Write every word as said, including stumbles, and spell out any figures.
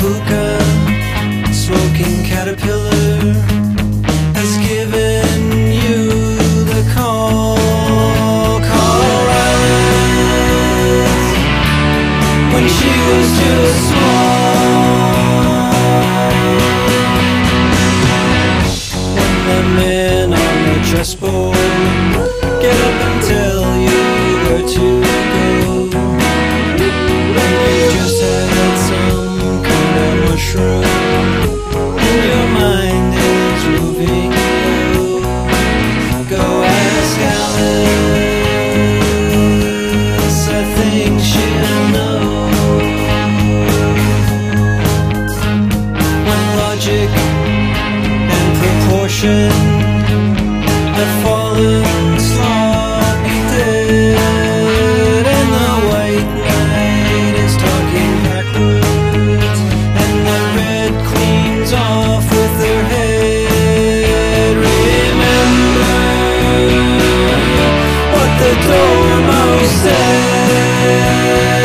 hookah, smoking caterpillar has given you the call. Call Alice when she was just small. When the men on the chessboard get up and tell you where to go, and you just had some kind of mushroom and your mind is moving low, go ask Alice, I think she'll know. When logic and proportion have fallen sloppy dead, and the white knight is talking backwards, and the red queen's off with her head. Remember what the Dormouse said.